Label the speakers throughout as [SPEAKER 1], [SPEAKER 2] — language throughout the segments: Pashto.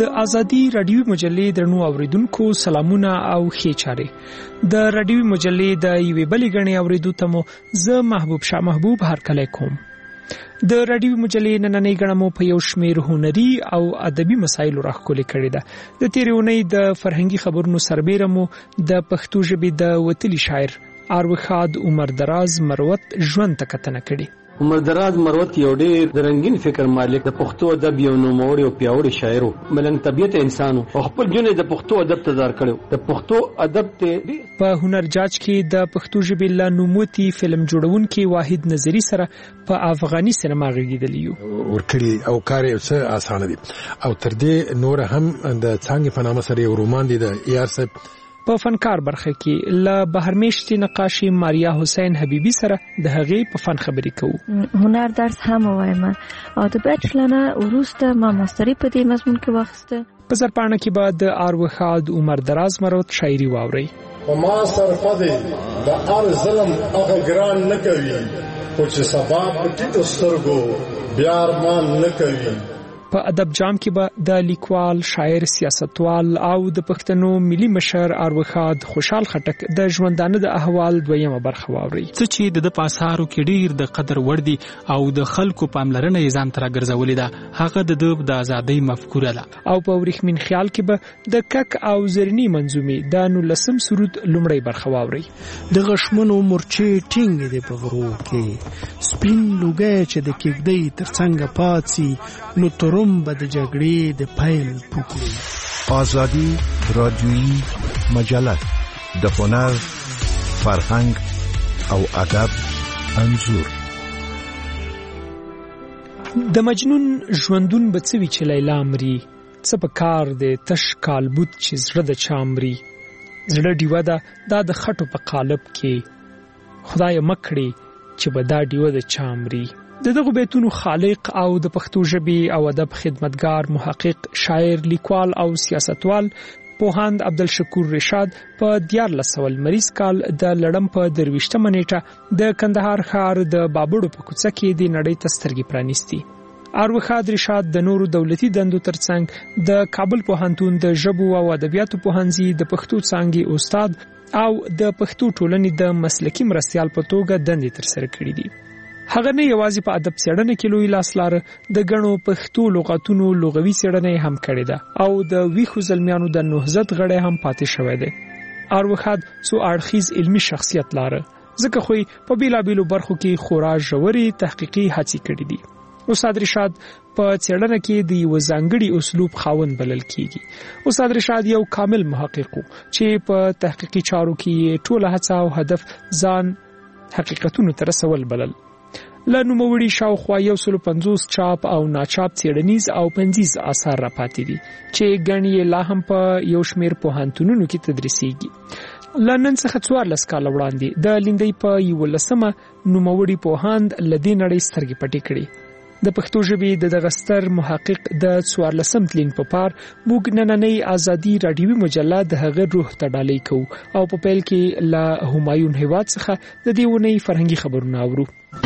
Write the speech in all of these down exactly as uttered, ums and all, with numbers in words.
[SPEAKER 1] د ازادي رادیوي مجلې درنو اوریدونکو سلامونه او ښې چارې. د رادیوي مجلې د یوې بلې غړي اوریدو ته مو زه محبوب شاه محبوب هرکلی کوم. د رادیوي مجلې نننۍ غړه مو په یو شمېر هنري او ادبي مسایلو راښکلې کړې ده. د تېرې اونۍ د فرهنګي خبرونو سربیره مو د پښتو ژبې د وتلي شاعر اروخاد عمر دراز مروت ژوند ته کتنه کړې.
[SPEAKER 2] عمر دراز مروت یو ډېر د رنګین فکر مالک د پښتو ادب یو نوموړی او پیاوړی شاعر و. ملنګ طبیعت انسان او خپل ژوند د پښتو ادب ته ځار کړو. د پښتو ادب ته
[SPEAKER 1] په هنر جاج کې د پښتو ژبې له نوموتي فلم جوړونکي واحد نظری سره په افغاني سینما غږیدلی یو.
[SPEAKER 3] ورکړي او کار یې څه اسانه دي او تر دې نور هم د څانګې په نامه سره یو رومان دی د ایار صاحب.
[SPEAKER 1] په فنکار برخه کې له بهرمېشتي نقاشي ماریا حسین حبیبی سره د هغې په فن خبرې کوو.
[SPEAKER 4] هنر درس هم وایم او د بیچلرنه وروسته ما ماستری په دې مضمون کې واخیسته.
[SPEAKER 1] په زرپاڼه کې به د اروخاد عمر دراز مروت شاعري واورئ.
[SPEAKER 5] په ما سرپه دی د هر ظلم هغه ګران نه کوي خو چې سبا په ټیټو سترګو بیا ارمان نه کوي.
[SPEAKER 1] په ادب جام کې به د لیکوال، شاعر، سیاستوال او د پښتنو ملي مشر اروخاد خوشحال خټک د ژوندانه د احوال دویمه برخه واوري.
[SPEAKER 6] څه چې د د پاسارو کې ډیر د قدر وړ دي او د خلکو پاملرنه یې ځان تر ګرځولې ده، هغه د د ازادۍ مفکوره ده.
[SPEAKER 1] او په ورېښمین خیال کې به د کک او زرنی منظومې د نولسم سرود لومړی برخه واوري.
[SPEAKER 7] د غشمنو مورچې ټینګ دي په غرو کې سپین لوګي چې د کېږدۍ ترڅنګ پاتسي نو تر بد جګړې د پیل پوکړي.
[SPEAKER 8] آزادی رادیویی مجله د هنر، فرهنګ او ادب انځور.
[SPEAKER 1] د مجنون ژوندون به څه وي چې لیلا مري، څه په کار دی تش کالبوت چې زړه د چا مري. زړه ډیوه ده دا د خټو په قالب کې، خدای مکړي چې به دا ډیوه د چا مري. د دغه بیتونو خالق او د پښتو ژبې او ادب خدمتګار، محقق، شاعر، لیکوال او سیاستوال پوهاند عبدالشکور رشاد په دیارلس سوه لمریز کال د لړم په درویشتمه نیټه د کندهار ښار د بابړو په کوڅه کې د نړۍ ته سترګې پرانیستي. اروخاد رشاد د نورو دولتي دندو ترڅنګ د کابل پوهنتون د ژبو او ادبیاتو پوهنځي د پښتو څانګې استاد او د پښتو ټولنې د مسلکي مرستیال په توګه دندې ترسره کړې دي. هغه نه یوازې په ادب څېړنه کې لوی لاس لاره، د ګڼو پښتو لغاتونو لغوي څېړنه هم کړې ده او د ویښو زلمیانو د نهضت غړی هم پاتې شوی دی. اروخاد څو اړخیز علمي شخصیت لاره، ځکه خو په بیلابیلو برخو کې خورا ژورې تحقیقي هڅې کړې دي. استاد رشاد په څېړنه کې د یو ځانګړي اسلوب خاوند بلل کیږي. استاد رشاد یو کامل محقق و چې په تحقیقي چارو کې ټول هڅه او هدف ځان حقیقتونو ته رسول بلل. له نوموړي شاوخوا یو سلو پنځوس چاپ او ناچاپ څېړنیز او پنځیز آثار را پاتې دي چې ګڼې یې لا هم په یو شمېر پوهنتونونو کې تدریسیږي. له نن څخه څوارلس کاله وړاندې د لیندۍ په یولسمه نوموړي پوهاند له دې نړۍ سترګې پټې کړې. د پښتو ژبې د دغه ستر محقق د څوارلسم تلین په پار موږ نننۍ ازادي رادیوي مجله د هغه روح ته ډالۍ کوو او په پیل کې له همایون هیواد څخه د دې اونۍ فرهنګي خبرونه اورو.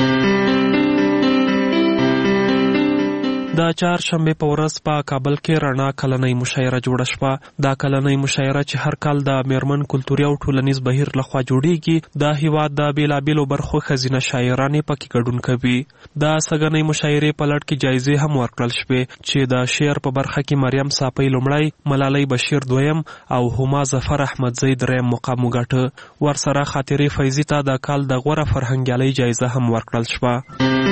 [SPEAKER 6] د چهارشنبه په ورځ په کابل کې رڼا کلنۍ مشاعره جوړه شوه. دا کلنۍ مشاعره چې هر کال د میرمن کلتوري او ټولنیز بهیر لخوا جوړیږي، د هیواد د بیلابیلو برخو ښځینه شاعرانې پکې ګډون کوي. د سږنۍ مشاعرې په لړ کې جایزې هم ورکړل شوې چې د شعر په برخه کې مریم صافی لومړی، ملالۍ بشیر دویم او هما ظفر احمدزی دریم مقام وګاټه. ورسره خاطرې فیضي ته د کال د غوره فرهنګیالۍ جایزه هم ورکړل شوه.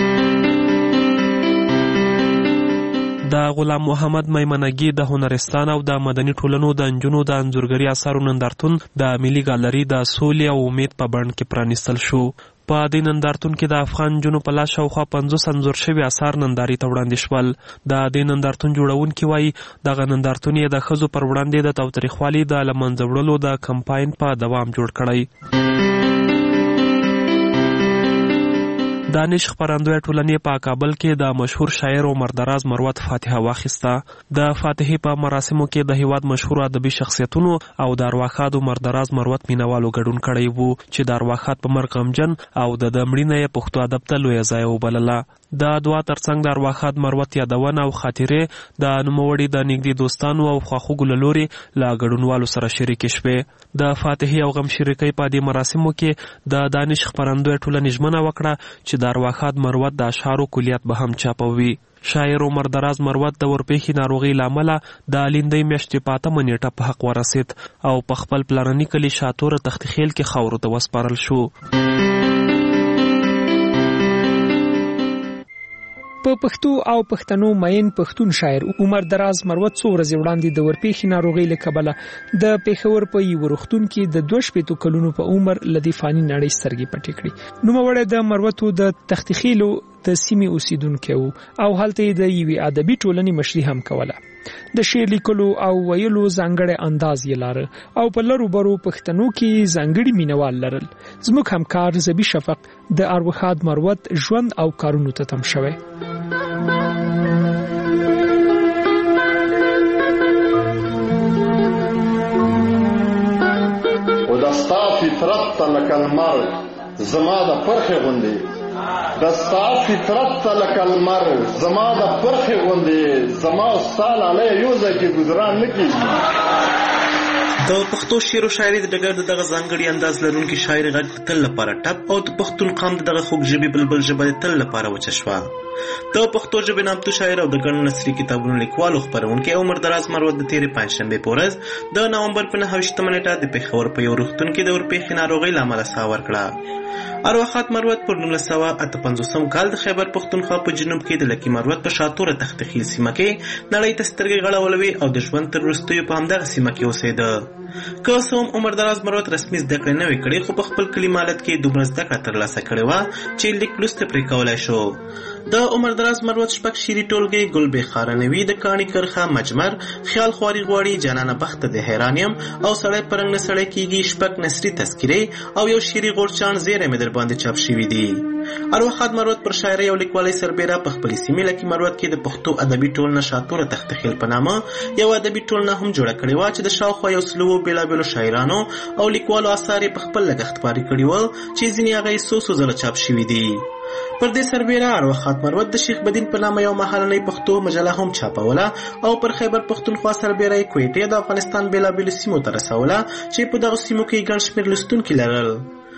[SPEAKER 6] د غلام محمد میمنګي د هنرستان او د مدني ټولنو د نجونو د انځورګري اثارو نندارتون د ملي ګالري د سولې او امید په بڼ کې پرانیستل شو. په دې نندارتون کې د افغان نجونو په لاس شاوخوا پنځوس انځور شوي اثار نندارې ته وړاندې شول. د دې نندارتون جوړونکي وایي دغه نندارتون یې د ښځو پر وړاندې د تاوتریخوالي د له منځه وړلو د کمپاین په دوام جوړ کړی. دانش خپرندوی ټولنې په کابل کې د مشهور شاعر عمر دراز مروت فاتحه واخیسته. د فاتحې په مراسمو کې د هیواد مشهور ادبي شخصیتونو او د ارواښاد عمر دراز مروت مینوالو ګډون کړی وو چې د ارواښاد په مرګ غمجن او د د مړینې یې پښتو ادب ته لویه ځای وبلله. د دعا ترڅنګ د ارواښاد مروت یادونه او خاطرې د نوموړي د نږدې دوستانو او خواخوږو له لورې له ګډونوالو سره شریکې شوې. د فاتحې او غم شریکۍ په دې مراسمو کې د دانش خپرندوی ټولنې ژمنه وکړه چې د ارواښاد مروت د اشعارو کلیات به هم چاپوي. شاعر عمر دراز مروت د ورپېښې ناروغۍ له امله د لیندۍ میاشتې په اتمه نیټه په حق ورسېد او په خپل پلرني کلي شاتوره تختخیل کې خاورو ته وسپارل شو.
[SPEAKER 1] په پښتو او پښتنو مین پښتون شاعر عمر دراز مروت څو ورځې وړاندې د ورپېښې ناروغۍ له کبله د پېښور په یو روغتون کې د دوه شپېتو کلونو په عمر له دې فاني نړۍ سترګې پټې کړې. نوموړی د مروتو د تختخیلو د سیمې اوسیدونکی و او هلته یې د یوې ادبي ټولنې مشري هم کوله. د شعر لیکلو او ویلو ځانګړی انداز یې لاره او په لرو برو پښتنو کې ځانګړي مینوال لرل. زموږ همکار زبی شفق د ارواښاد مروت ژوند او کارونو ته تم شوی.
[SPEAKER 5] و دستا فطرت تا لکه المر زما د پرخې غوندې دستا فطرت تا لکه المر زما د پرخې غوندې زما او ستا لالی یو ځای کې ګذران نه کېږي.
[SPEAKER 9] د پښتو شعر او شاعري د ډګر د دغه ځانګړي انداز لرونکي شاعر غږ د تل لپاره ټپ او د پښتون قام د دغه خوږ ژبې بلبل ژبه د تل لپاره وچه شوه. د پښتو ژبې نامتو شاعر او د ګڼ نثري کتابونو لیکوال او خپرونکی عمر دراز مروت د تېرې پنجشنبې په ورځ د نومبر په نهه ویشتمه نیټه د پېښور په یو روغتون کې د ورپېښې ناروغۍ له امله ساه ورکړه. ارواښاد مروت پر نولس سوه اته پنځوسم کال د خیبر پښتونخوا په جنوب کې د لکي مروت په شاتوره تختخیل سیمه کې نړۍ ته سترګې غړولوي او د ژوند تر وروستیو په همدغه سیمه کې اوسېده. که څه هم عمر دراز مروت رسمي زده کړې نه وې کړې خو په خپل کلي مالت کې دومره زده کړه ترلاسه کړې وه چې لیک لوست پرې کولی شو. د عمر دراز مروت شپږ شعري ټولګې ګل بېخارنوي د کاڼي کرښه مجمر خیال خواري غواړي جانانه بخته د حیرانیم او سړی پرنګ نه سړی کېږي شپږ نثري تذکرې او یو شعري غورچاڼ زیری مې در باندې چاپ شوي دي. ارواښاد مروت پر شاعرۍ او لیکوالۍ سربیره په خپلې سیمې لکي مروت کې د پښتو ادبي ټولنه شاتوره تختخیل په نامه یو ادبي ټولنه هم جوړه کړې وه چې د شاوخوا یو سلو بېلابېلو شاعرانو او لیکوالو اثار یې په خپل لګښت پارې کړي ول چې ځینې هغه یې څو څو ځله چاپ شوي دي. پر دې سربیره ارواښاد مروت د شیخ بدین په نامه یو مهالنۍ پښتو مجله هم چاپوله او پر خیبر پښتونخوا سربیره یې کویټې د افغانستان بېلابېلو سیمو ته رسوله چې په دغو سیمو کې ګڼ شمېر لوستونکي لرل.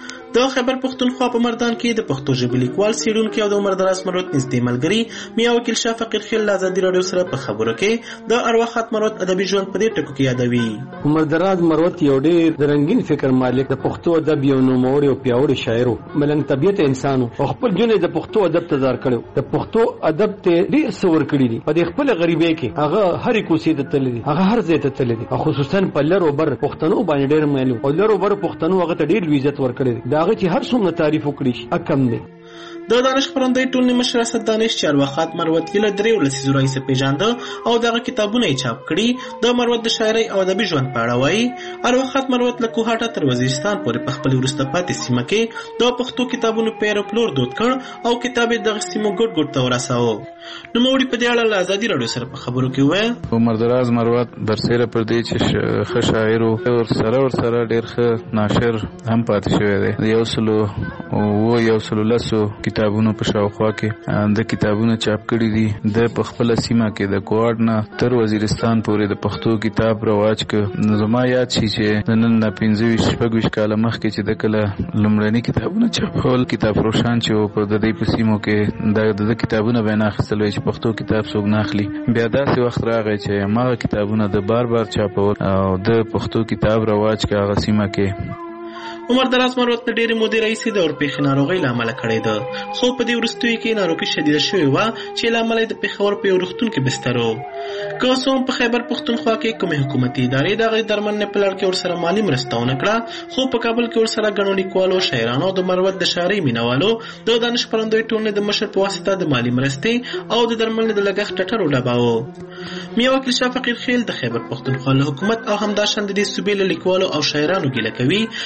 [SPEAKER 9] د خیبر پښتونخوا په مردان کې د پښتو ژبې لیکوال څېړونکي او د عمر دراز مروت نږدې ملګري میا وکیل شاه فقیر خیل له ازادي راډیو سره په خبرو کې د ارواښاد مروت ادبي ژوند په دې ټکو کې یادوي.
[SPEAKER 2] عمر دراز مروت یو ډېر د رنګین فکر مالک د پښتو ادب یو نوموړی او پیاوړی شاعر و. ملنګ طبیعت انسان او خپل ژوند د پښتو ادب ته ځار کړی. د پښتو ادب ته ډېر څه ورکړي دي. په دې خپله غریبۍ کې هغه هرې کوڅې ته تللی دي هغه هر ځای ته تللی دي او خصوصا په لر او بر پښتنو باندې ډېر مایل او لر او بر پښتنو هغه ته ډېر لوی عزت ورکړی دی. د هغه چې هر څومره تعریف وکړي شي کم دی.
[SPEAKER 9] د دانش خپرندوی ټولنې مشر اسد دانش چې ارواښاد مروت یې له دریو لسیزو راهیسې پېژانده او دغه کتابونه یې چاپ کړي د مروت د شاعرۍ او ادبي ژوند په اړه وایي. ارواښاد مروت له کوهاټه تر وزیرستان پورې په خپلې وروسته پاتې سیمه کې د پښتو کتابونو پیر او پلور دود کړ او کتاب یې دغه سیمو ګوټ ګوټ ته ورساوه. نوموړي په دې اړه له ازادي راډیو سره په خبرو کې وویل
[SPEAKER 10] عمر دراز مروت برسېره پر دې چې ښه شاعر و ورسره ورسره ډېر ښه ناشر هم پاتې شوی دی. یو سلو اووه یو سلو لسو کتابونو په شاوخوا کې د کتابونه چاپ کړي دي. د په خپله سیمه کې د کوهاټ نه تر وزیرستان پورې د پښتو کتاب رواج که زما یاد شي چې د نن نه پنځه ویشت شپږ ویشت کاله مخکې چې د کله لومړني کتابونه چاپول کتاب فروشان چې و په د دې په سیمو کې د کتابونه به یې نه اخیستل وی چې پښتو کتاب څوک نه اخلي. بیا داسې وخت راغی چې هماغه کتابونه د بار بار چاپول او د پښتو کتاب رواج که هغه سیمه کې
[SPEAKER 9] عمر دراز مروت د ډېرې مودې راهیسې د ورپېښې ناروغۍ له امله کړی ده خو په دې وروستیو کې ناروغي شدیده شوې وه چې له امله یې د پېښور په یو روغتون کې بستر و. که څه هم په خیبر پښتونخوا کې کومې حکومتي ادارې د هغې درملنې په لړ کې ورسره مالي مرسته ونه کړه خو په کابل کې ورسره ګڼو لیکوالو شاعرانو د مروت د شاعرۍ مینوالو د دانش خپرندوی ټولنې د مشر په واسطه د مالي مرستې او د درملنې د لګښت ټټر وډباوه. میا وکیل شاه فقیر خیل د خیبر پښتونخوا له حکومت او همداشان د دې صوبې له لیکوالو او شاعرانو ګیله کوي چې د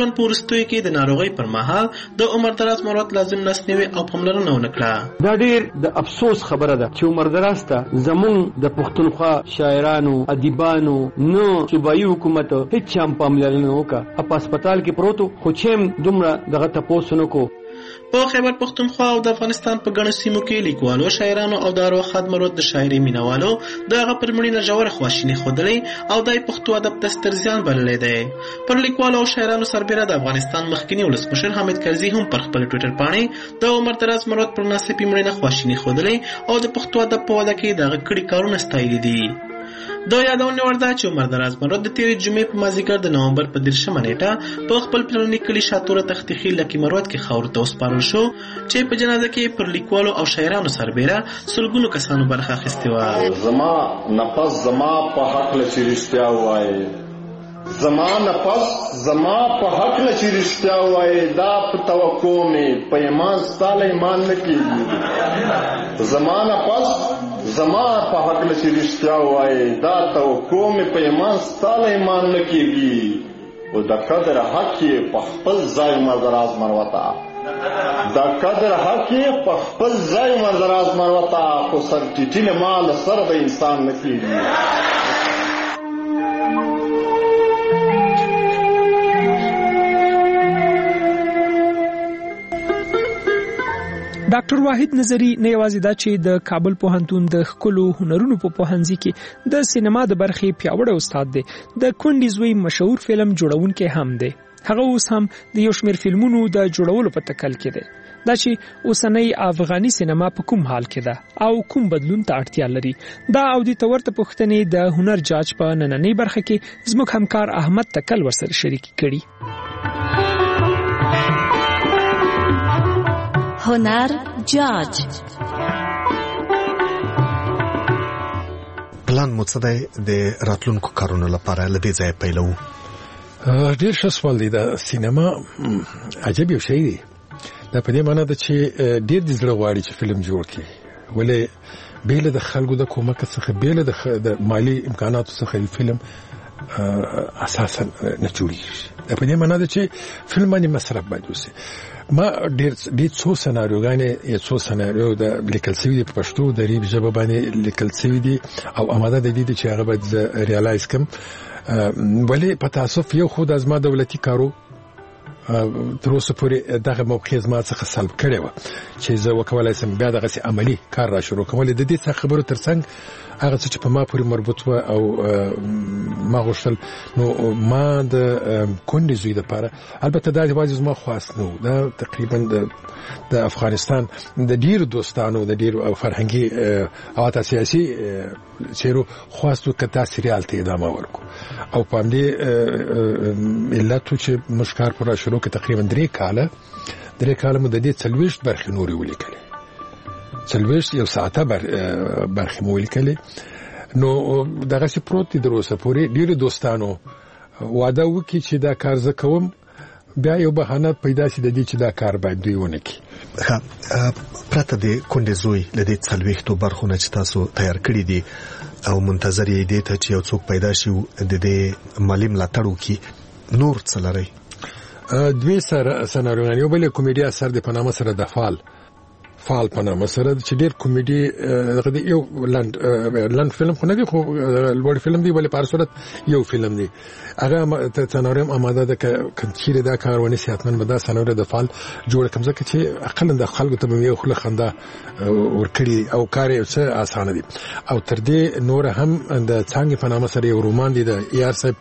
[SPEAKER 9] ژوند په وروستیو کې د ناروغۍ پر مهال د عمر دراز مواد لازم لاسنیوي او پاملرنه ونه کړه.
[SPEAKER 2] دا ډېر د افسوس خبره ده چې عمر دراز ته زمونږ د پښتونخوا شاعرانو ادیبانو نو صوبایي حکومت هیڅ هم پاملرنه وکړه. په هسپتال کې پروتو خو چې دومره دغه تپوس نه کو.
[SPEAKER 9] په خیبر پښتونخوا او د افغانستان په ګڼو سیمو کې لیکوالو، شاعرانو او د ارواښاد مرود د شاعري مینوالو د هغه پر مړینه ژوره خواشیني ښودلې او د پښتو ادب ته ستر زیان بللی دی. پر لیکوالو او شاعرانو سربېره د افغانستان مخکیني ولسمشر حامد کرزي هم پر خپل ټویټر پاڼې د عمر دراز مرود پر ناڅاپي مړینه خواشیني ښودلې او د پښتو ادب په وده کې د هغه کړي کارونه ستایلي دي. دا یادونه وړ ده چې عمر دراز مرود د تېرې جمعې په مازدیګر د نومبر په دېرشمه نیټه په خپل پلرني کلي شاتوره تختیخي لکي مرود کې خاورو ته وسپارل شو چې په جنازه کې پر لیکوالو او شاعرانو سربېره سلګونو کسانو برخه اخیستې وه.
[SPEAKER 5] زما نفس زما په هکله چې رښتیا ووایې، زما نفس زما په هکله چې رښتیا ووایې، دا په توقع مې په ایمان ستا له ایمان نه کېږي. زما نفس زما په هکله چې رښتیا ووایې، دا توقع مې په ایمان ستا له ایمان نه کېږي. او د قدر حق یې په خپل ځای مردراز مروته، د قدر حق یې په خپل ځای مردراز مروته، خو سر ټیټینې ما له سره د انسان نه کېږي.
[SPEAKER 1] ډاکټر واحد نظری نه یوازې دا چې د کابل پوهنتون د ښکلو هنرونو په پوهنځي کې د سینما د برخې پیاوړی استاد دی، د کونډې زوی مشهور فلم جوړونکی هم دی. هغه اوس هم د یو شمېر فلمونو د جوړولو په تکل کې دی. دا چې اوسنۍ افغاني سینما په کوم حال کې ده او کوم بدلون ته اړتیا لري، دا او د تورته پوښتنې د هنر جاج په نننۍ برخه کې زموږ همکار احمد تکل ورسره شریک کړي.
[SPEAKER 11] هنر جاج.
[SPEAKER 12] پلان مو څه دی د راتلونکو کارونو لپاره له دې ځایه پیلوو؟
[SPEAKER 3] ډېر ښه سوال دی. د سینما عجب یو شی دی. دا په دې معنی ده چې ډېر د زړه غواړي چې فلم جوړ کړي، ولې بېله د خلکو د کومک څخه، بېله د مالي امکاناتو څخه فلم اساسا نه جوړېږي. دا په دې معنی ده چې فلم باندې مصرف باید وشي. ما ډېر ډېر څو سناریوګانې یا څو سناریو د لیکل شوي دي په پښتو د ریب ژبه باندې لیکل شوي دي او آماده د دې چې هغه باید زه ریالایز کړم. ولې په تاسف یو خو د زما دولتي کارو تر اوسه پورې دغه موقع زما څخه سلب کړی وه چې زه وکولی شم بیا دغسې عملي کار را شروع کړم. ولې د دې څخه خبرو تر څنګ هغه څه چې په ما پورې مربوط وه او ما غوښتل نو ما د کونډې زوی دپاره، البته دا یوازې زما خواست نه و، دا تقریبا د افغانستان د ډېرو دوستانو د ډېرو فرهنګي او حتی سیاسي چیرو خواست و که دا سریال ته ادامه ورکړو. او په همدې علت و چې موږ کار پر را شروع کړو. تقریبا درې کاله درې کاله مو د دې څلوېښت برخې نورې ولیکلې، څلوېښت یو ساعته برخې مو ولیکلې. نو دغسې پروت دي تر اوسه پورې. ډېرو دوستانو وعده وکړي چې دا کار زه کوم، بیا یو بهانه پیدا شي د دې چې دا کار باید دوی ونه کړي.
[SPEAKER 12] پرته د کونډې زوی له دې څلوېښتو برخو نه چې تاسو تیار کړي دي او منتظر یې دې ته چې یو څوک پیدا شي د دې مالي ملاتړ وکړي، نور څه لرئ؟
[SPEAKER 3] دوی سره سناریوګانې، یو بل کمیډي اثر دی په نامه سره د فال فال په نامه سره چې ډېر کمیډي دغه یو لنډ لنډ فلم خو نه دی، خو لوړ فلم دی، ولې په هر صورت یو فلم دی. هغه سناریو هم آماده ده که چیرې دا کار ونیسي حتما به دا سناریو د فال جوړه کړم، ځکه چې اقلا د خلکو ته به یو خوله خندا ورکړي او کار یې څه اسانه دی. او تر دې نور هم د څانګې په نامه سره یو رومان دی د ای آر صاحب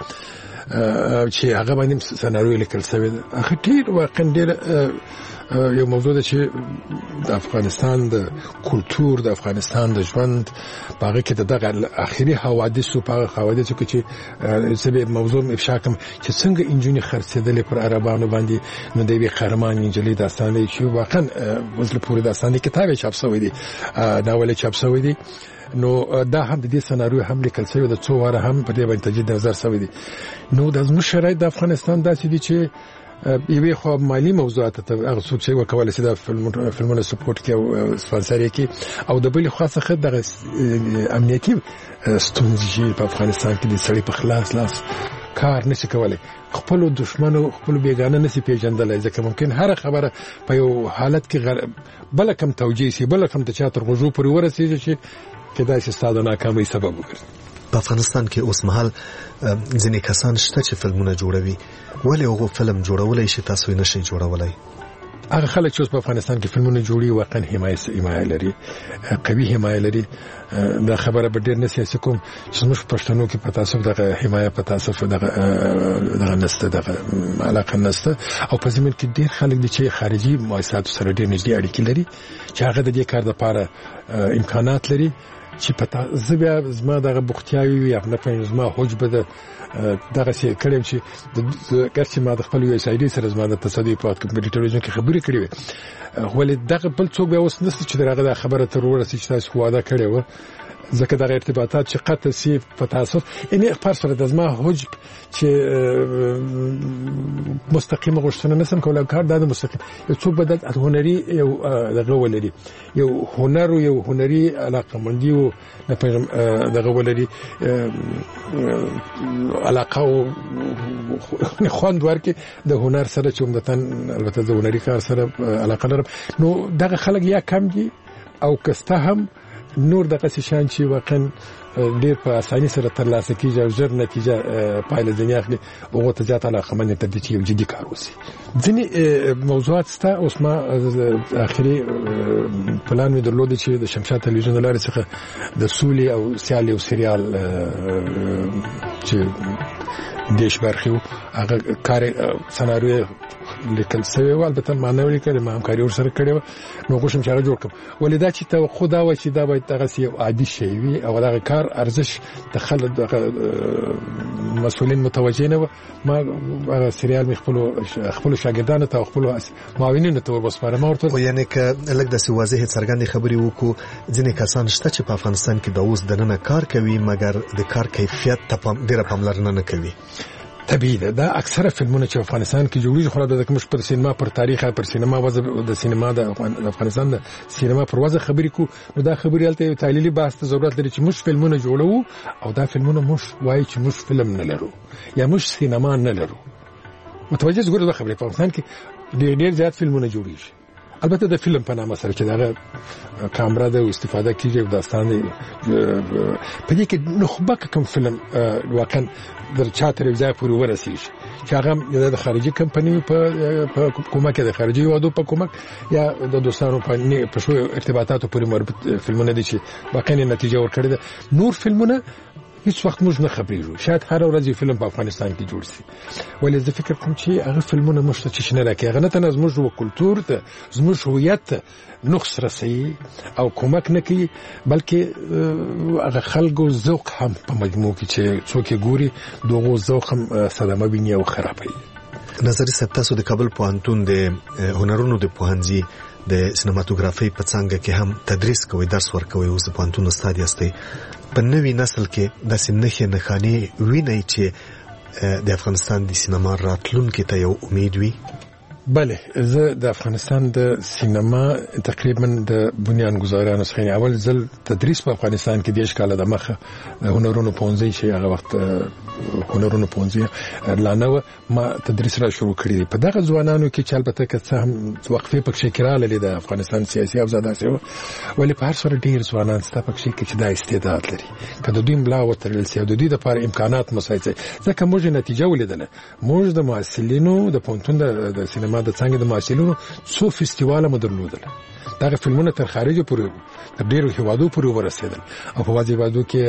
[SPEAKER 3] چې هغه باندې سناریو لیکل شوی دی. هغه ډېر واقعا ډېر یو موضوع ده چې د افغانستان د کلتور، د افغانستان د ژوند په هغه کې د دغه اخري حوادثو په هغه حوادثو کې چې زه به موضوع افشا کړم چې څنګه نجونې خرڅېدلې پر عربانو باندې. نو د یوې قهرمان نجلۍ داستان دی چې واقعا اوس پورې داستان دی، کتاب یې چاپ شوی دی، ناول یې چاپ شوی دی. نو دا هم د دې سناریو هم لیکل شوی د څو واره هم په دې باندې تجدید نظر شوی دی. نو د زموږ شرایط د افغانستان داسې دي چې یوې خوا مالي موضوعات ته هغه څوک چې وکولی شي د فلمونو سپورټ کړي او سپانسر یې کړي، او د بلې خوا څخه دغه امنیتي ستونزې چې په افغانستان کې د سړي په خلاص لاس کار نشي کولای خپل دشمنو خپل بیگانه نشي پیژندلای ځکه ممکن هر خبره په یو حالت کې غر... بل کم توجیه سي بل کم ته چاتر غوجو پر ورسېږي چې کدا چې ستاسو ناکامۍ سبب وګرځي.
[SPEAKER 12] په افغانستان کې اوس مهال ځینې کسان شته چې فلمونه جوړوي، ولې هغه فلم جوړولای شي تاسو یې نشئ جوړولای؟
[SPEAKER 3] هغه خلک چې په افغانستان کې فلمونه جوړي واقعا حمایت حمایت لري، قوي حمایت لري. دا خبره به ډېر نه سیاسي کوم چې موږ پښتنو کې په تاسو دغه حمایت په تاسو دغه دغه نسته دغه علاقه نسته او په زمين کې ډېر خلک دي چې خارجي مؤسساتو سره ډېر نږدې اړیکې لري چې هغه د دې کار لپاره امکانات لري چې پتا زبیا زما دغه بوختیاوي یا نه پېژنم زما حجبه ده دغه څه کړم چې د ګرځي ما د خپل یو سایډي سره زما د تصدیق په ټلویزیون کې خبرې کړې وي، ولې دغه بل څوک به اوس نشي چې دغه خبره تر ورسې چې تاسو واده کړې و ځکه دغه ارتباطات چې قطع سي په تاسو ان اخبار سره د زما حجب چې مستقیم غوښتنه نسم کولای کار د مستقیم یو څوک به د هنري یو دغه ولري یو هنر یو هنري علاقه مندي او نه پېژم دغه ولري علاقه او خوند ورکې د هنر سره چې عمدتاً البته د هنري کار سره علاقه لرم، نو دغه خلک یا کم دي او کسته هم نور دغه شان چې واقعا ډېر په اساني سره ترلاسه کیږي او ژر نتیجه پایله ځنی اخلي او ته ځات علاقه مند ته چې یو جدي کار وسی. ځینې موضوعات ستا اوس ما اخري پلان مې درلود چې د شمشاد تلویزیون لارې څخه د سولې او سیالي او سریال چې دیش برخیو هغه کار سناریو لیکل شوی و، البته ما نه ولیکل، ما همکاري ورسره کړې و، نو غوښم چې هغه جوړ کړم. ولې دا چې توقع دا و چې دا باید دغه یو عادي شی وي او دغه کار ارزش د خلک دغه مسؤلین متوجه نه و. ما هغه سریال مې خپل خپل شاګردانو ته خپل معاونینو ته ورسپارم ورته،
[SPEAKER 12] یعنی که لږ د واضح څرګندې خبرې وکړو. ځینې کسان شته چې په افغانستان کې د اوس دننه کار کوي مګر د کار کیفیت ته ډېره پاملرنه نه کوي.
[SPEAKER 3] طبیعي ده دا اکثره فلمونه چې افغانستان کې جوړیږي خو د کوم پر سینما پر تاریخ پر سینما وځ د سینما د افغانستان د سینما پر وځ خبرې کو، نو دا خبرې الته یو تحلیلي بحث ته ضرورت لري چې موږ فلمونه جوړو او دا فلمونه موږ وایي چې موږ فلم نه لرو یا موږ سینما نه لرو. متوجه زګور د خبرې په افغانستان کې ډېر ډېر زیات فلمونه جوړیږي، البته د فلم په نامه سره چې دغه کامرا د استفاده کیږي او داستان په دې کې نخبه کوم فلم واقعا در چاتر ځای پورې ورسیږي چې هغه د خارجي کمپنیو په کومک د خارجي وادو په کومک یا د دوستانو په په شو ارتباطاتو پورې مربوط فلمونه دي چې واقعا نتیجه ورکړي ده. نور فلمونه هیڅ وخت موږ نه خبرېږو، شاید هر ورځ یو فلم په افغانستان کې جوړ شي، ولې زه فکر کوم چې هغه فلمونه موږ ته چې نه راکړي هغه نه تنه زموږ و کلتور ته زموږ هویت ته نقص رسوي او کومک نه کوي، بلکې هغه خلکو ذوق هم په مجموع کې چې څوک ګوري دغه ذوق هم صدمه ویني او خرابوي.
[SPEAKER 12] نظري صاحب تاسو د کابل پوهنتون د هنرونو د پوهنځي د سینماتوګرافي په څنګه کې هم تدریس کوي، درس ورکوي، اوس د پوهنتون استاد یاستئ. په نوي نسل کې د سینخې نخاني ویني چې د افغانستان د سینما راتلونکي ته یو امید وي.
[SPEAKER 3] بله، زه د افغانستان د سینما تقریبا د بنیانګذارانو څخه اول ځل تدریس په افغانستان کې دیش کاله د مخه د هنرونو پونځي چې هغه وخت هنرونو پونځي لانه ما تدریس را شروع کړی دی. په دغه ځوانانو کې چې البته که څه هم وقفه پکې کړاله لید د افغانستان سیاسي او زاده سیو ولې په هر سره ډیر ځوانان ستا پکې کې چې د استعداد لري کله دوی ملا وترل سي او د دې لپاره امکانات مساعد ځکه موږ نتیجه ولیدله. موږ د محصلینو د پونتون د سینما د څنګه د محصلینو څو فستیواله مدرلودل، دا فلمونه تر خارجه پورې تر ډیرو هیوادو پورې ورسېدل او په واځي وادو کې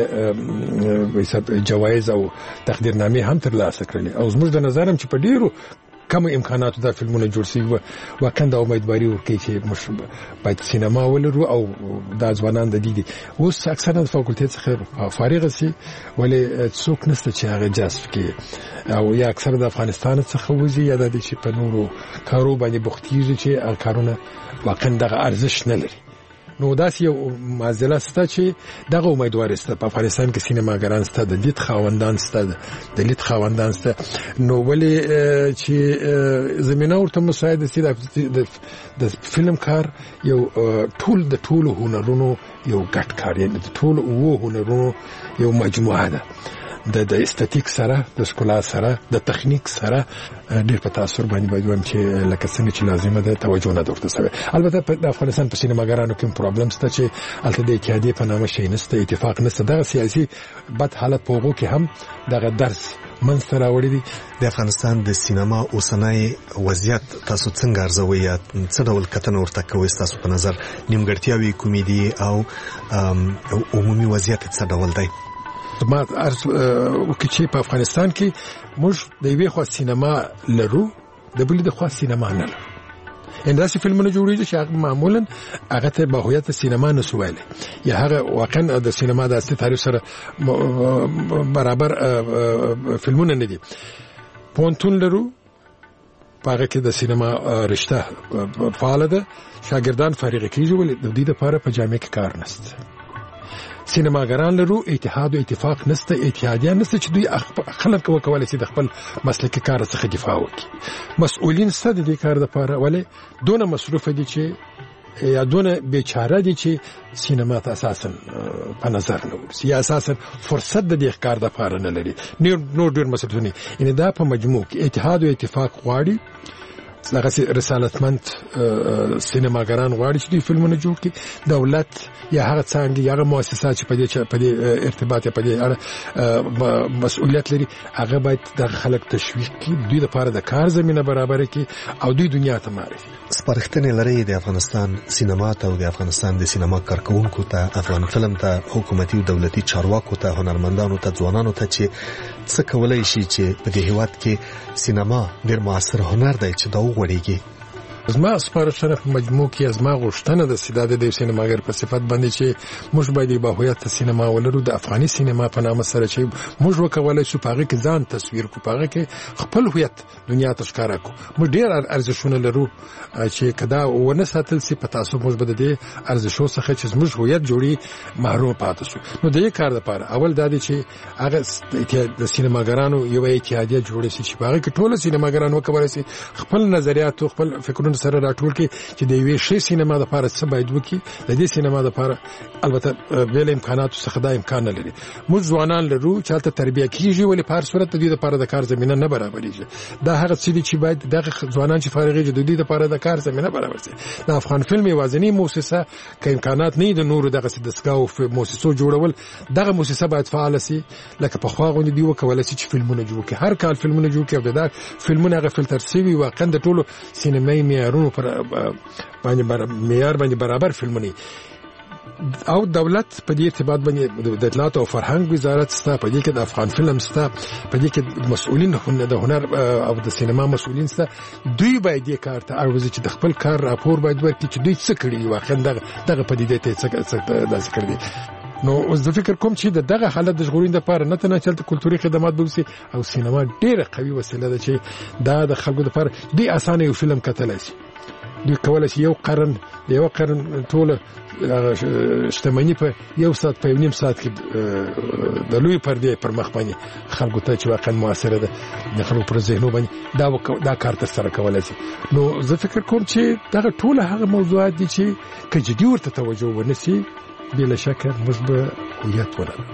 [SPEAKER 3] جوایز او تقدیرنامې هم ترلاسه کړل او زموږ د نظرم چې په ډیرو کم امکاناتو دا فلمونه جوړ شي واقعا د امیدواري ورکړي چې مش باید سینما ولرو او دا ځوانان د دې اوس اکثره د فاکولټې څخه فارغ سي ولې څوک نشته چې هغه جذب کړي او یا اکثره د افغانستان څخه وځي یا د دې چې په نورو کارو باندې بوختيږي چې کارونه واقعا دغه ارزښت نه لري. نو داسې یو معضله سته چې دغه امیدواري سته په افغانستان کې سینماګران سته، د لید خاوندان سته، د لید خاوندان سته، نو ولې چې زمينه ورته مساعده سي د فلم کار یو ټول د ټولو هنرونو یو ګډ کار دی، د ټولو وو هنرونو یو مجموعه ده. د د استاتیک سره د ښکلا سره د تخنیک سره ډېر په تاثر باندې باید وایم چې لکه څنګه چې لازمه ده توجه نه درته شوی. البته په افغانستان په سینماګرانو کې پرابلم شته چې البته د اتحادیې په نامه شی نشته، اتفاق نشته. دغه سیاسي بد حالت په هغو کې هم دغه درس منځته راوړی دی.
[SPEAKER 12] د افغانستان د سینما اوسنی وضعیت تاسو څنګه ارزوئ یا څه ډول کتنه ورته کوئ؟ تاسو په نظر نیمګړتیاوې کومې دي او عمومي وضعیت څه ډول دی؟
[SPEAKER 3] ما ارز وکړي چې په افغانستان کې موږ د یوې خوا سینما لرو، د بلې د خوا سینما نه لرو. ان داسې فلمونه جوړېږي چې هغه معمولا هغه ته به هویت سینما نه سو ویلی، یا هغه واقعا د سینما د اصلي تعریف سره برابر فلمونه نه دي. پوهنتون لرو، په هغه کې د سینما رشته فعاله ده، شاګردان فارغ کېږي، ولې د دې لپاره په جامعه کې کار نشته. سینماګران لرو، اتحاد او اتفاق نشته، اتحادیه نشته چې دوی خلک وکولای شي د خپل مسلکي کار څخه دفاع وکړي. مسؤلین څه د دې کار لپاره؟ ولې دونه مصروف دي چې یا دونه بیچاره دي چې سینما ته اساسا په نظر نه ورسي، یا اساسا فرصت د دې کار لپاره نه لري. نور ډېر مسؤلین ان دا په مجموع کې اتحاد او اتفاق غواړي. دغه رسالتمند سینماګران غواړي چې دوی فلمونه جوړ کړي. دولت یا هغه څنګه یا هغه مؤسسات چې په دې په دې ارتباط په دې مسؤلیت لري، هغه باید د خلک تشویق کړي، دوی لپاره د کار زمينه برابر کړي او دوی دنیا ته معرفي.
[SPEAKER 12] سپارښتنې لري د افغانستان سینما ته او د افغانستان د سینما کارکونکو ته، افغان فلم ته، حکومتي او دولتي چارواکو ته، هنرمندانو ته، ځوانانو ته چې څه کولای شي چې په دې هیواد کې سینما ډېر موثر هنر دی چې دا وغوړېږي؟
[SPEAKER 3] زما سپارښتنه په مجموع کې زما غوښتنه د سیداده د سینماګر په صفت باندې چې موږ باید به هویت سینما ولرو، د افغاني سینما په نامه سره چې موږ وکولای شو په هغه کې ځان تصویر کو، په هغه کې خپل هویت دنیا ته ښکارا کو. موږ ډېر ارزښتونه لرو چې کدا ونه ساتل سي په تاسو موږ به د ارزښتو څخه چې موږ هویت جوړي محروم پاتې شو. نو د دې کار لپاره اول دا دی چې هغه د سینماګرانو یو اتحادیه جوړه شي چې په هغه کې ټول سینماګران وکولای شي خپل نظریات او خپل فکرونه سره راټول کړي چې د یوې شی سینما لپاره څه باید وکړي. د دې سینما لپاره البته بیل امکاناتو څخه دا امکان نه لري. موږ ځوانان لرو چې هلته تربیه کیږي، ولې په هر صورت د دې لپاره د کار زمینه نه برابرېږي. دا هغه څه دي چې باید دغه ځوانان چې فارغېږي د دې لپاره د کار زمینه برابر شي. د افغان فلم یوازینی مؤسسه که امکانات نه د نورو دغه دستګاو مؤسسو جوړول، دغه مؤسسه باید فعال شي لکه په خوا غوندې دی وکولای شي چې فلمونه جوړ کړي، هر کال فلمونه جوړ کړي او دا فلمونه هغه فلتر شوي واقعا د ټولو سینمایي معیارونو پر باندې معیار باندې برابر فلمونه. او دولت په دې ارتباط باندې د اطلاعات او فرهنګ وزارت ستا، په دې کې د افغان فلم ستا، په دې کې مسؤلین د هنر او د سینما مسؤلین ستا، دوی باید دې کار ته اړوځي چې د خپل کار راپور باید ورکړي چې دوی څه کړي، واقعا دغه دغه پدیدې ته څه داسې کړي. نو اوس د فکر کوم چې دغه حالت د ژغورنې لپاره نه تنه چلته کلتوري خدمات به وسي او سینما ډېره قوي وسیله ده چې دا د خلکو لپاره دوی اسانه یو فلم کتلی شي. دوی کولای شي یو قرن د یو قرن ټوله شتمني په یو ساعت په یو نیم ساعت کې د لوی پردې پر مخ باندې خلکو ته چې واقعا موثره ده د خلکو پر ذهنو باندې دا دا کار ترسره کولای شي. نو زه فکر کوم چې دغه ټوله هغه موضوعات دي چې که جدي ورته توجه ونشي، بلا شک موږ به هویت ولرو.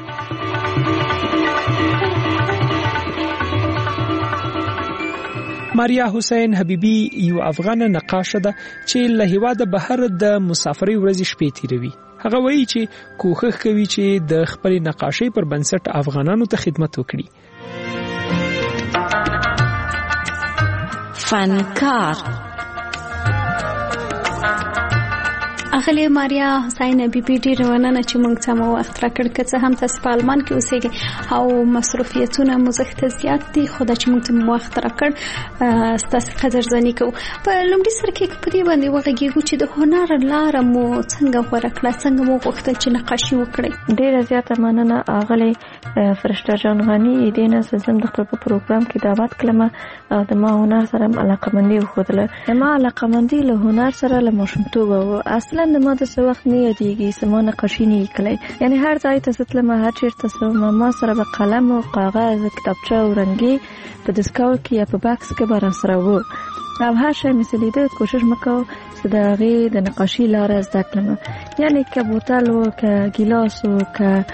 [SPEAKER 1] ماریا حسین حبیبی یو افغان نقاشه ده چې له هیواده بهر د مسافرۍ ورځې شپې تیروي. هغه وایي چې کوښښ کوي چې د خپل نقاشۍ پر بنسټ افغانانو ته خدمت وکړي.
[SPEAKER 11] فنکار اغلی ماریا حسین حبیبی ډیره مننه چې موږ ته مو وخت راکړ. که څه هم تاسو په آلمان کې اوسېږئ او مصروفیتونه مو زښته زیات دي، خو دا چې موږ ته مو وخت راکړ ستاسو قدرداني کوو. په لومړي سر کې په دې باندې وغږېږو چې د هنر لاره مو څنګه غوره کړه، څنګه مو غوښتل چې نقاشي وکړئ؟
[SPEAKER 4] ډیره زیاته مننه اغلی فرشته جان غني. دې نه زم د خپل پروګرام کې دعوت کړم او د ما هنر سره علاقمندي وښودله. ما علاقمندي له هنر سره له ماشومتوبه و. اصلا د ما د څه وخت نه یادېږي زما نقاشي نه کړی، یعنی هر ځای ته چې تلم هر چېرته شوم ما سره به قلم او کاغذ کتابچه او رنګي په دستکاو کې یا په باکس کې به راسره و او هر شی مې چې لیده کوشش مې کوم چې د هغې د نقاشي لاره زده کړم. یعنی که بوتل و که ګیلاس و که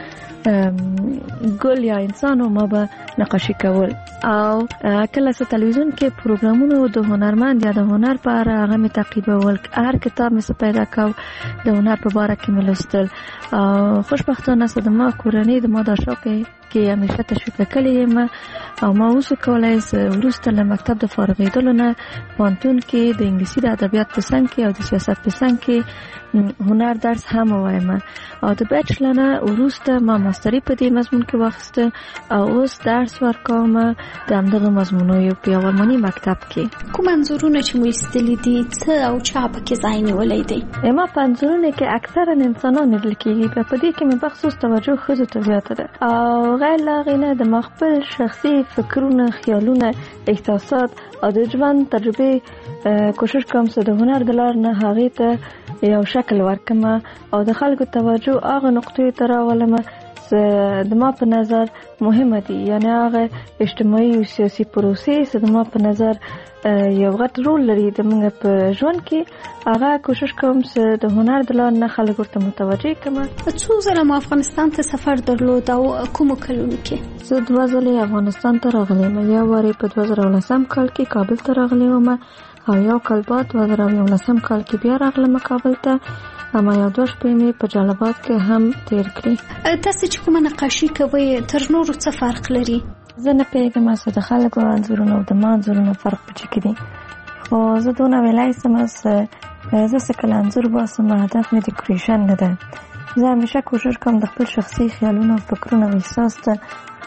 [SPEAKER 4] ګل یا انسان او ما به نقاشي کول او کله چې تلویزیون کې پروګرامونه د هنرمند یا د هنر په اړه هغه مې تعقیبول. هر کتاب مې پیدا کاو د هنر په باره کې مې لوستل او خوشبختانه چې د ما کورنۍ د ما د شوق کې همیشه تشویق کړی یم او ما اوس کولای سم وروسته له مکتب د فارغېدلو نه پوهنتون کې د انګلیسي د ادبیات په څنګ کې او د سیاست په څنګ کې هنر درس هم وایم او د بیچلر نه وروسته ما ماستري په دې مضمون کې واخیسته او اوس درس ورکوم د همدغه مضمونو په آلماني مکتب کې.
[SPEAKER 11] کوم انځورونه چې مو ایستلي دي څه او چا پکې ځای نیولی دی؟
[SPEAKER 4] ما په انځورونو کې اکثرا انسانان لیدل کېږي، په دې کې مې بخصوص توجه ښځو ته زیاته ده او غیر له هغې نه د ما خپل شخصي فکرونه، خیالونه، احساسات او د ژوند تجربې کوشش کوم چې د هنر د لارې نه هغې ته یو شکل ورکم او د خلکو توجه هغه نقطې ته راولم چې د ما په نظر مهمه دي، یعنی هغه اجتماعي او سیاسي پروسې چې د ما په نظر یو غټ رول لري د موږ په ژوند کې. هغه کوشش کوم چې د هنر د لارې نه خلک ورته متوجه کړم.
[SPEAKER 11] څو ځله مو افغانستان ته سفر درلود او کومو کلونو کې؟
[SPEAKER 4] زه دوه ځلې افغانستان ته راغلی یم. یو وارې په دوه زره ولسم کال کې کابل ته راغلی وم او یو کال بعد دوه زره یولسم کال کې بیا راغلم کابل ته. اما یو دوه شپې مې په جلال کې هم تیر کړې.
[SPEAKER 11] تاسو چې کومه نقاشي کوئ تر نورو څه فرق لري؟
[SPEAKER 4] زه نه پوهېږم چې د خلکو انځورونه او د ما انځورونه فرق پکې کې دي، خو زه دونه ویلی شم چې زه چې کله انځور باسم هدف مې ډیکوریشن نه ده. زه همیشه کوشش کوم د خپل شخصي خیالونه او فکرونه او احساس ته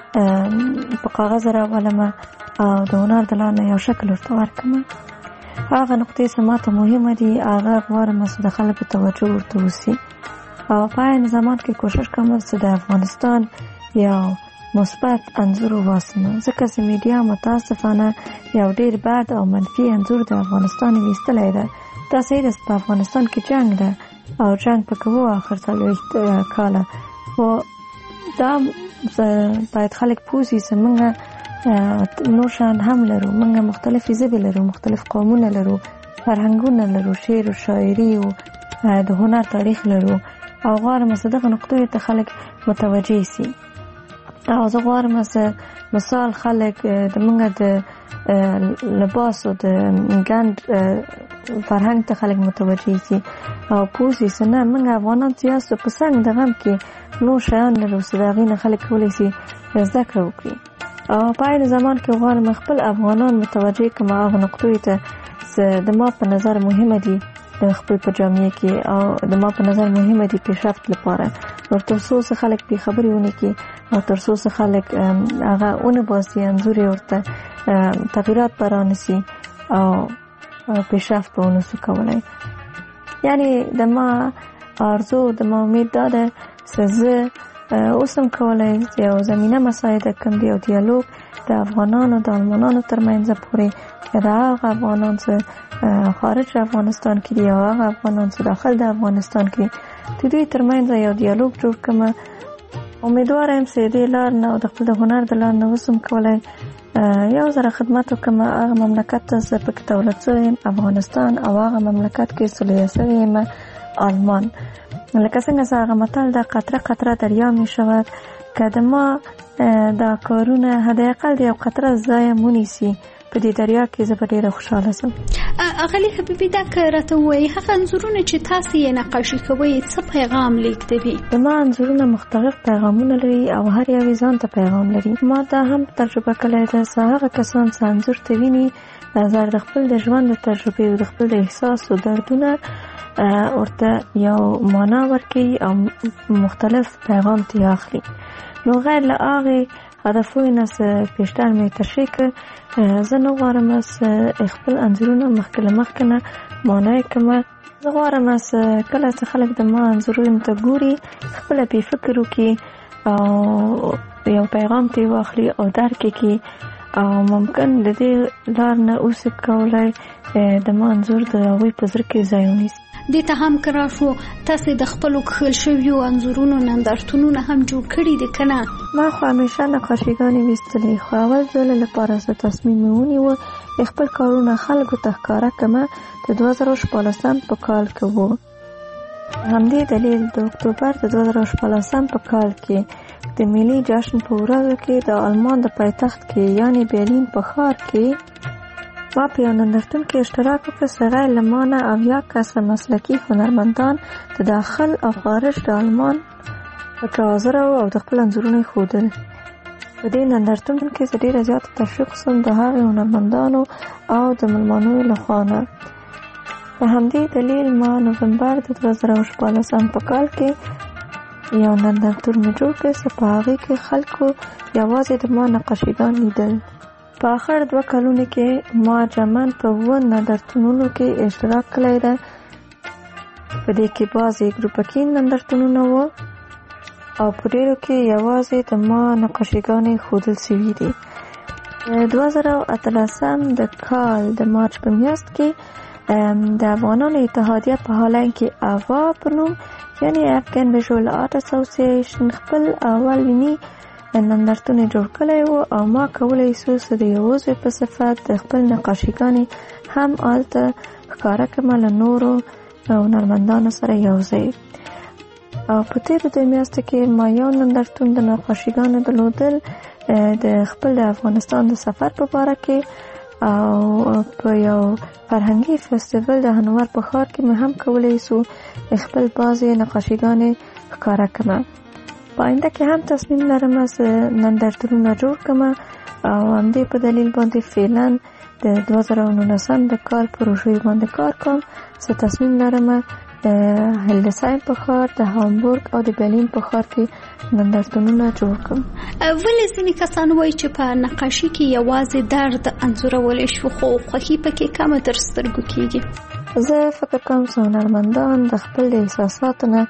[SPEAKER 4] په کاغذ راولم او د هنر د لارې نه یو شکل ورته ورکړم. هغه نقطې چې ماته مهمه دي هغه غواړم چې د خلکو توجه ورته وشي او په عین زمان کې کوشش کوم چې د افغانستان یو مثبت انځور وباسم، ځکه چې میډیا متاسفانه یو ډېر بد او منفي انځور د افغانستان ویستلی ده. دا صحیح ده په افغانستان کې جنګ ده او جنګ پکې و آخر څلوېښت کاله، خو دا باید خلک پوه شي چې موږ نور شیان هم لرو، موږ مختلفې ژبې لرو، مختلف قومونه لرو، فرهنګونه لرو، شعر و شاعري او د هنر تاریخ لرو او غواړم چې دغه نقطو ته خلک متوجه شي. او زه غواړم چې مثال خلک د موږ د لباس او د ګنډ فرهنګ ته خلک متوجه شي او پوه شي چې نه موږ افغانان چې یاستو په څنګ د غم کې نور شیان لرو چې د هغې نه خلک کولی شي زده کړه وکړي. او په عین زمان کې غواړم خپل افغانان متوجه کړم هغه نقطو ته چې د ما په نظر مهمه دي د خپل په جامعه کې او د ما په نظر مهمه دي پیشرفت لپاره. نو تر څو چې خلک بې خبرې ونه کړي او تر څو چې خلک هغه ونه باسي انځور یې ورته تغییرات به رانسي او پیشرفت به ونه شو کولی. یعنې د ما آرزو د ما امید دا ده چې زه اوس هم کولی یو زمینه مساعده کړم د یو دیالوګ د افغانانو د آلمانانو ترمنځ پورې که د هغه افغانان چې خارج افغانستان کې دي او هغه افغانان چې داخل د افغانستان کې دي د دوی ترمنځ یو دیالوګ جوړ کړم. امیدواره یم چې دې لار نه او د خپل د هنر د لار نه اوس هم کولی یو ځله خدمت وکړم هغه مملکت ته چې پکې تولد شوی یم افغانستان او هغه مملکت کې چې لویه شوی یم آلمان. لکه څنګه چې هغه متل ده قطره قطره دریا می شود، که د ما دا کارونه حداقل د یو قطره ځای ونیسي په دې دریا کې زه به ډېره خوشحاله شم.
[SPEAKER 11] اغلې حبیبي دا که راته ووایي هغه انځورونه چې تاسې یې نقاشي کوئ څه پیغام لیږدوي؟
[SPEAKER 4] د ما انځورونه مختلف پیغامونه لري او هر یو یې ځان ته پیغام لري. ما دا هم تجربه کړې ده چې هغه کسان چې انځور ته ویني نظر د خپل د ژوند د تجربې او د خپل د احساس او دردونه ورته یو معنا ورکوي او مختلف پیغام ته اخلي. نو غیر له هغې هدفونه نه چې پیشتر مې تشریح کړ زه نه غواړم چې خپل انځورونه مخکې له مخکې نه معنا یې کړم. زه غواړم چې کله چې خلک د ما انځورونو ته ګوري خپله بې فکر وکړي او یو پیغام ته یې واخلي او درک یې کړي او ممکن د دې لار نه اوسې کولی د ما انځور د هغوی په زړه کې ځای ونیسي.
[SPEAKER 11] دې ته هم که راشو تاسې د خپلو کښل شویو انځورونو نندارتونونه هم جوړ کړي دي که نه؟
[SPEAKER 4] ما خو همیشه نقاشیګانې ویستلې خو اول ځل لپاره زه تصمیم مې ونیوه خپل کارونه خلکو ته ښکاره کړمه د دوه زره شپاړسم په کال کې و. همدې دلیل د اکتوبر د دوه زره شپاړسم په کال کې د ملي جشن په ورځو کې د آلمان د پایتخت کې یعنی برلین په ښار کې ما په یو نندارتون کې اشتراک وکړ. سره له ما نه اویا کسه مسلکي هنرمندان د داخل او خارج د آلمان پکې حاضر وو او د خپل انځورونه یې ښودل. په دې نندارتون کې زه ډېره زیاته تشویق شوم د هغې هنرمندانو او د مېلمنو له خوا نه. په همدې دلیل ما نومبر د دوه زره شپاړسم په کال کې یو نندارتون مې جوړ کړ چې په هغې کې خلکو یوازې د ما نقاشیګان لیدل. په آخر دوه کلونو کې ما جمعاً په اووه نندارتونونو کې اشتراک کړی ده. په دې کې بعضې ګروپکي نندارتونونه وو او په ډېرو کې یوازې د ما نقاشیګانې ښودل سوي دي. دوه زره اتلسم د کال د مارچ په میاشت کې د افغانانو اتحادیه په هالند کې اوا په نوم یعنی افغان ویژوال آرت اسوسییشن خپل اول مینی نندارتون جوړ کړی و او ما کولی شو چې د یو عضو په صفت د خپل نقاشیګانې هم هلته ښکاره کړم له نورو هنرمندانو سره یو ځای. او په تېرو دوه میاشتو کې ما یو نندارتون د نقاشیګانو درلودل د خپل د افغانستان د سفر په باره کې او په یو فرهنګي فستیوال د هنوار په ښار کې مې هم کولی شو خپل بعضې نقاشیګانې ښکاره کړم. په آینده کې هم تصمیم لرم چې نندارتونونه جوړ کړم او همدې په دلیل باندې فعلا د دوه زره نولسم د کال پروژې باندې کار کوم چې تصمیم لرم هلدسایم په ښار د هامبورګ او د برلین په ښار کې نندارتونونه جوړ کړم.
[SPEAKER 11] ولې ځینې کسان وایي چې په نقاشي کې یوازې درد انځورولی شو خو خوښي پکې کمه تر سترګو کېږي؟
[SPEAKER 4] زه فکر کوم چې هنرمندان د خپل احساساتو نه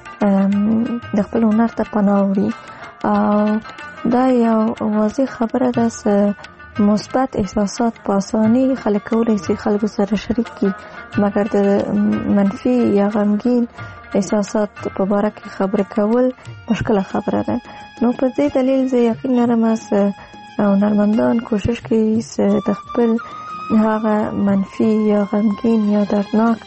[SPEAKER 4] د خپل هنر ته پناه وړي او دا یو واضح خبره ده چې مثبت احساسات په اسانۍ خلک کولی شي خلکو سره شریک کړي، مګر د منفي یا غمګین احساسات په باره کې خبرې کول مشکله خبره ده. نو په دې دلیل زه یقین لرم چې هنرمندان کوشش کوي چې د خپل هغه منفي یا غمګین یا دردناک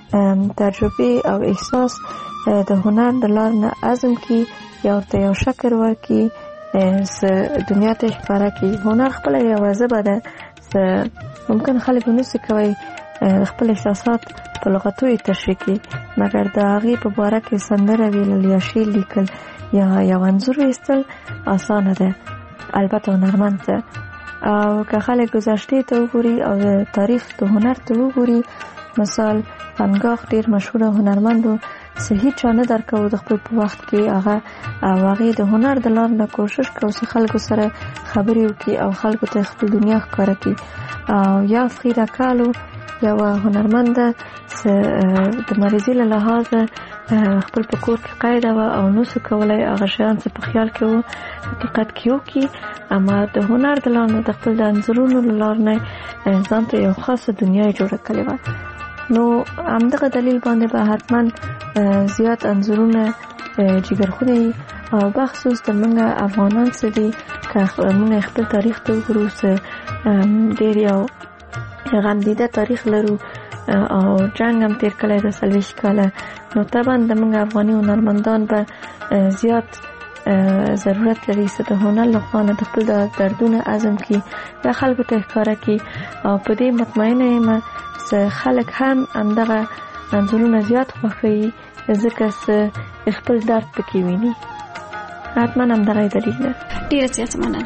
[SPEAKER 4] تجربې او احساس د هنر د لارې نه عزم کړي یا ورته یو شکل ورکړي چې دنیا ته ښکاره کړي. هنر خپله یوه ژبه ده چې ممکن خلک ونشي کوی خپل احساسات په لغتو یې تشریح کړي، مګر د هغې په باره کې سندره ویلل یا شعر لیکل یا یو انځور ویستل اسانه ده البته هنرمند ته. او که خلک گذشتې ته وګوري او د تاریخ د هنر ته وګوري، مثال فنګاخ ډېر مشهوره هنرمند و چې هیڅ چا نه درکوو د خپل په وخت کې هغه او هغې د هنر د لارې نه کوشش کوو چې خلکو سره خبرې وکړي او خلکو ته خپل دنیا ښکاره کړي. او یا فریدا کالو یوه هنرمنده چې د مریضۍ له لحاظه خپل په کور کې قیده وه او نشو کولی هغه شیان چې په خیال کې وو حقیقت کې وکړي، اما د هنر د لارې نه د خپل د انځورونو له لارې نه ځان ته یو خاصه دنیا یې جوړه کړې وه. نو همدغه دلیل باندې به حتما زیات انځورونه جګرخونې او بخصوص د موږ افغانان څه دي که موږ خپل تاریخ ته وګورو چې ډېر یو غمدیده تاریخ لرو او جنګ هم تیر کړی د څلوېښت کاله، نو طبعا د موږ افغاني هنرمندان به زیات ضرورت لري چې د هنر له خوا نه د خپل دردونه عزم کړي یا خلکو ته ښکاره کړي. او په دې مطمئنه یم چې خلک هم همدغه انځورونه زیات خوښوي ځکه چې خپل درد پکې ویني. حتما همدغه دلیل ده.
[SPEAKER 11] ډېره زیاته مننه.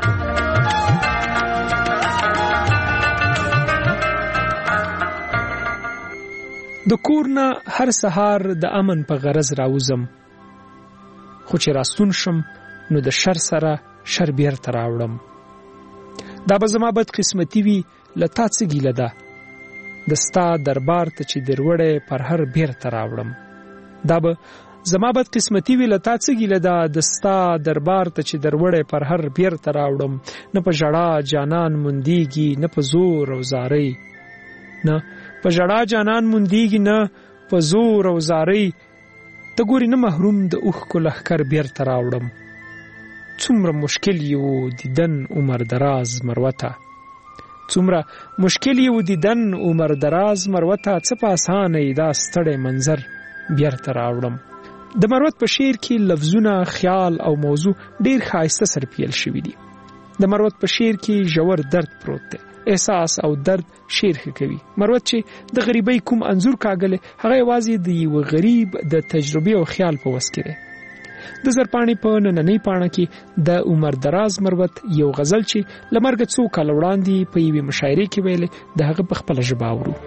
[SPEAKER 1] د کور نه هر سهار د امن په غرض راوزم، خو چې راستون شم نو د شر سره شر بیرته راوړم. دا به زما بد قسمتي وي له تا څه ګیله ده، د ستا دربار ته چې دروړی پر هر بیرته راوړم. دا به زما بد قسمتي وي له تا څه ګیله ده، د ستا دربار ته چې دروړی پر هر بیرته راوړم. نه په ژړا جانان موندېږي نه په زور او زارۍ، نه په ژړا جانان موندېږي نه په زور او زارۍ. ته ګورې نه محروم د اوښکو لښکر بیرته راوړم. څومره مشکل یې و دیدن عمر دراز مروته، څومره مشکل یې و دیدن عمر دراز مروته. څه په اسانه یې دا ستړی منظر بیرته راوړم. د مروت په شعر کې لفظونه، خیال او موضوع ډیر ښایسته سرپیل شوي دي. د مروت په شعر کې ژور درد پروت دی، احساس او درد شعر ښه کوي. مروت چې د غریبۍ کوم انځور کاږلی، هغه یوازې د یو غریب د تجربې او خیال په وس کې دی. د زرپاڼې په نننۍ پاڼه کې د عمر دراز مروت یو غزل چې له مرګه څو کاله وړاندې په یوې مشاعرې کې ویلې، د هغه په خپله ژبه اورو.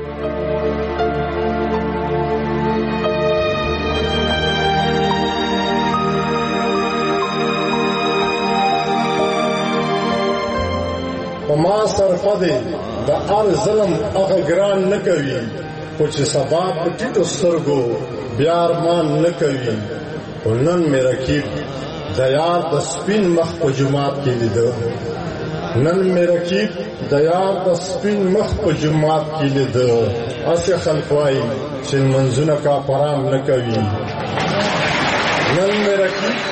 [SPEAKER 5] په ما صرفه دی د هر ظلم هغه ګران نه کوي، خو چې سبا په ټیټو سترګو بیا ارمان نه کوي. خو نن مې رقیب د یار د سپین مخ په جومات کې لیده، نن مې رقیب د یار د سپین مخ په جومات کې لیده. هسې خلک وایي چې لمونځونه کافران نه کوي. نن مې رقیب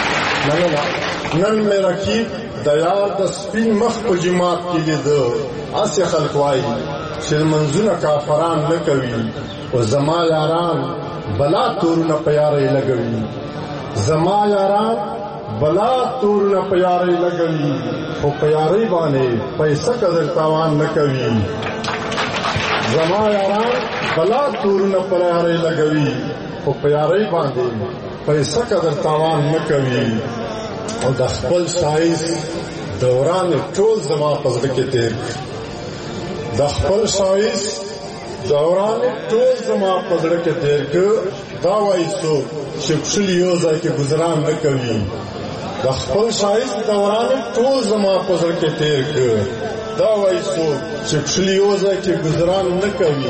[SPEAKER 5] نن مې رقیب د یار د سپین مخ په جومات کې لیده، هسې خلک وایي چې لمونځونه کافران نه کوي. او زما یاران بلا تورونه په یارۍ لګوي، زما یاران بلا تورونه په یارۍ لګوي، خو په یارۍ باندې پیسه قدر تاوان نه کوي. زما یاران بلا تورونه په یارۍ لګوي، خو په یارۍ باندې پیسه قدر تاوان نه کوي. او د خپل ښایست دوران ټول زما په زړه کې تېر، د خپل ښایست دوران ټول زما په زړه کې تېر که دا وایي څوک چې کښلي یو ځای کې ګزران نه کوي. د خپل ښایست دوران ټول زما په زړه کې تېر که دا وایي څوک چې کښلي یو ځای کې ګزران نه کوي.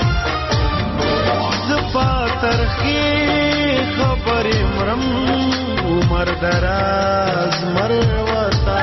[SPEAKER 13] زه په ترخې خبرې مرم، عمر دراز مر وتا.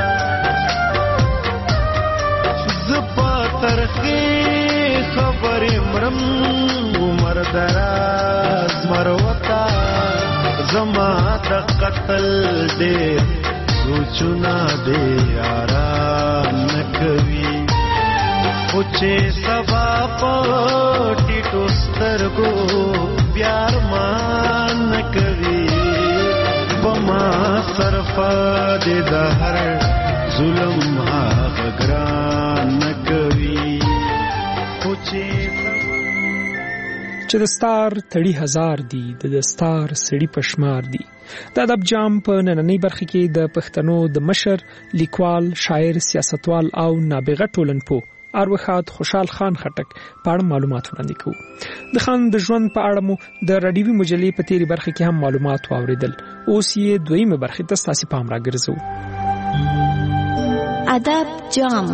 [SPEAKER 13] زه په ترخې خبرې مرم، عمر دراز مر وتا. زما د قتل ډېر سوچونه دې آرام نه کوي، خو چې سبا په ټیټو سترګو بیا ارمان نه کوي. په ما صرفه دې د هر ظلم هغه ګران نه کوي، خو چې
[SPEAKER 1] چې د ستار تړي هزار دي، د دستار سړي پشمار دي. د ادب جام په نننۍ برخه کې د پښتنو د مشر، لیکوال، شاعر، سیاستوال او نابغه ټولنپوه ارواښاد خوشحال خان خټک په اړه معلومات وړاندې کوو. د خان د ژوند په اړه مو د راډیوي مجلې په تیرې برخه کې هم معلومات واوریدل. اوس یې دویمه برخه ته ستاسو پام راګرځو.
[SPEAKER 14] ادب جام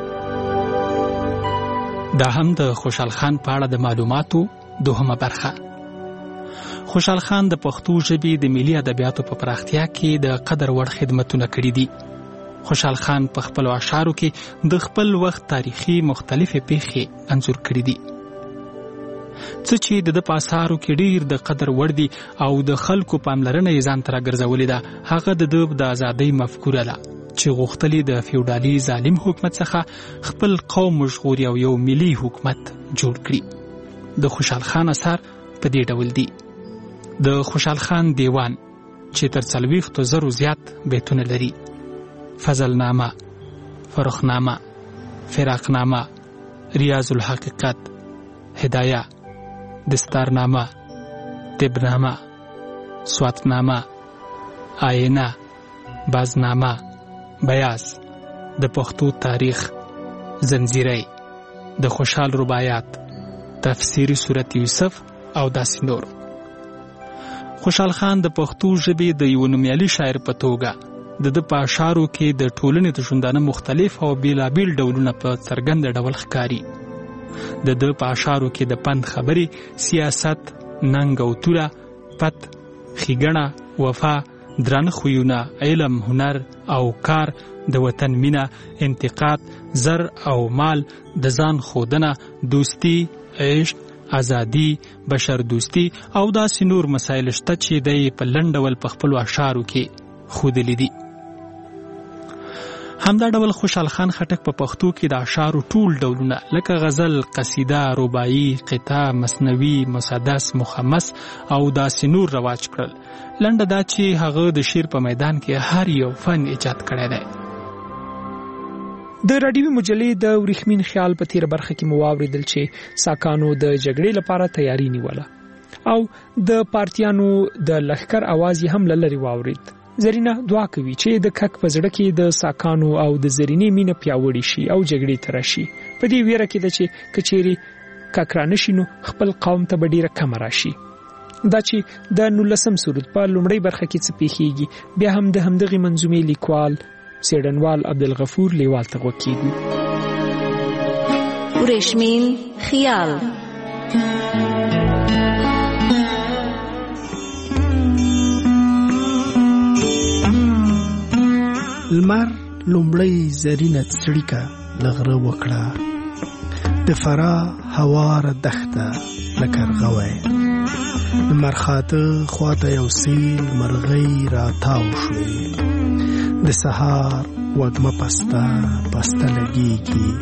[SPEAKER 15] دا هم د خوشحال خان په اړه د معلوماتو دوهمه برخه. خوشحال خان د پښتو ژبې د ملي ادبیاتو په پراختیا کې د قدر وړ خدمتونه کړي دي. خوشحال خان په خپل اشعارو کې د خپل وخت تاریخي مختلفې پیښې انځور کړي دي. څه چې د په اثارو کې ډیر د قدر وړ دي او د خلکو پاملرنه یې ځان ته راګرځولې ده، هغه د ده د ازادۍ مفکوره ده چې غوښتلې د فیوډالي ظالم حکومت څخه خپل قوم ژغوري او یو ملي حکومت جوړ کړي. د خوشحال خان اثار په دې ډول دي: د خوشحال خان دیوان چې تر څلوېښتو زرو زیات بیتونه لري، فضلنامه، فرخنامه، فراقنامه، ریاض الحقیقت، هدایه، دستارنامه، طبنامه، سواتنامه، آینه، بازنامه، بیاز، د پښتو تاریخ، زنځیری، د خوشحال رباعیات، تفسیری سورت یوسف او داسې نور. خوشحال خان د پښتو ژبې د یو نومیالي شاعر په توګه د ده په اشعارو کې د ټولنې د ژوندانه مختلف او بیلابیل ډولونه په څرګند ډول ښکاري. د ده په اشعارو کې د پند خبرې، سیاست، ننګ او توره، پت، ښېګڼه، وفا، درانه خویونه، علم، هنر او کار، د وطن مینه، انتقاد، زر او مال، د ځان ښودنه، دوستی، عشق، ازادي، بشر دوستی او داسې نور مسایل شته چې دی په لنډ ډول په خپلو اشعارو کې ښودلي دي. همدا ډول خوشحال خان خټک په پښتو کې د اشعارو ټول ډولونه لکه غزل، قصیده، رباعي، قطعه، مثنوي، مسدس، مخمس او داسې نور رواج کړل. لنډه دا چې هغه د شعر په میدان کې هر یو فن ایجاد کړی دی.
[SPEAKER 1] د راډیوي مجلې د ورېښمین خیال په تیره برخه کې مو واورېدل چې ساکانو د جګړې لپاره تیاری نیوله او د پارتیانو د لښکر اواز یې هم له لرې واورېد. زرینه دعا کوي چې د کک په زړه کې د ساکانو او د زرینې مینه پیاوړې شي او جګړې ته راشي. په دې ویره کې ده چې که چیرې کک رانشي نو خپل قوم ته به ډېره کمه راشي. دا چې د نولسم سرود په لومړۍ برخه کې څه پیښیږي بیا هم د همدغې منظومې لیکوال څېړنوال عبدالغفور لیوال ته غوږ کېږو.
[SPEAKER 14] ورېښمین خیال.
[SPEAKER 7] لمر لومړی زرینه څړیکه له غره وکړه، د فرا هواره دښته لکه ارغوی، لمر خاته خواته یو سیل مرغۍ راتاو شوې، د سهار وږمه پسته پسته لګېږي،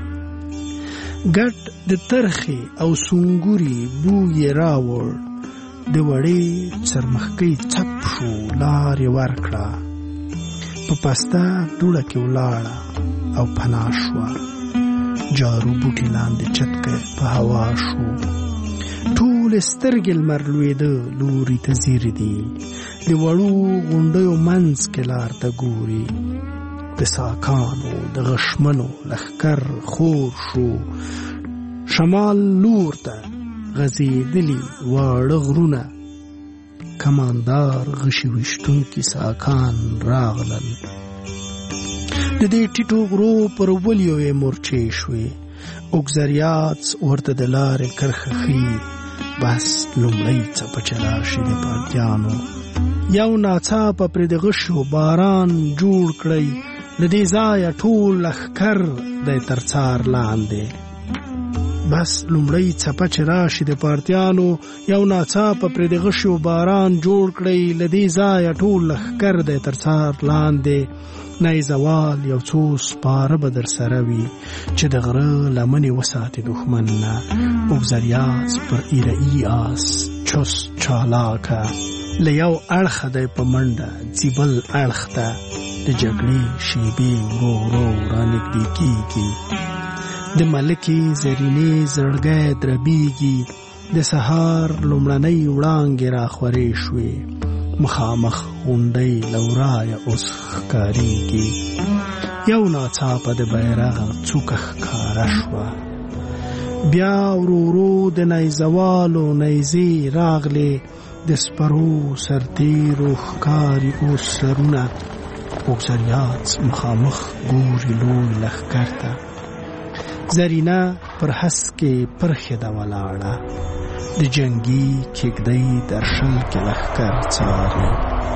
[SPEAKER 7] ګډ د ترخې او سونګوري بوی یې راوړ، د وړې څرمښکۍ څپ شو لار یې ورکړه، په پسته دوړه کې ولاړه او پناه شوه، جارو بوټي لاندې چتکه په هوا شو، ټولې سترګې لمر لوېده لوري ته ځیرې دي، د وړو غونډیو منځ کې لار ته ګوري، د ساکانو د غشمنو لښکر خور شو، شمال لور ته غځېدلي واړه غرونه، کماندار غشي ویشتونکي ساکان راغلل، د دې ټیټو غرو پر ولیو یې مورچې شوې، اوګزریات ورته د لارې کرښه ښیي، بس لومړی څپه چې راشي د پارتیانو، یو ناڅاپه پرې د غشو باران جوړ کړی، له دې ځایه ټول لښکر دی تر څار لاندې، بس لومړی څپه چې راشي د پارتیانو، یو ناڅاپه پرې د غشو باران جوړ کړی، له دې ځایه ټول لښکر دی تر څار لاندې، نیزوال یو څو سپاره به در سره وي چې د غره لمنې وساتي دښمن نه، اوګزریاز پر ایره‌ای آس چست چالاکه، له یو اړخه دی په منډه ځي بل اړخ ته، د جګړې شیبې ورو ورو رانږدې کېږي، د ملکې زرینې زړګی دربیږي، د سهار لومړنۍ وړانګې راخورې شوې، مخامخ غونډۍ له ورایه اوس ښکارېږي، یو ناڅاپه د بیرغ څوکه ښکاره شوه، بیا ورو ورو د نیزوالو نیزې راغلې، د سپرو سرتېرو ښکاري اوس سرونه، اوګزریات مخامخ ګوري لوی لښکر ته، زرینه پر هسکې پرخې ده ولاړه، د جنګي کېږدۍ در شل کې لښکر څاري،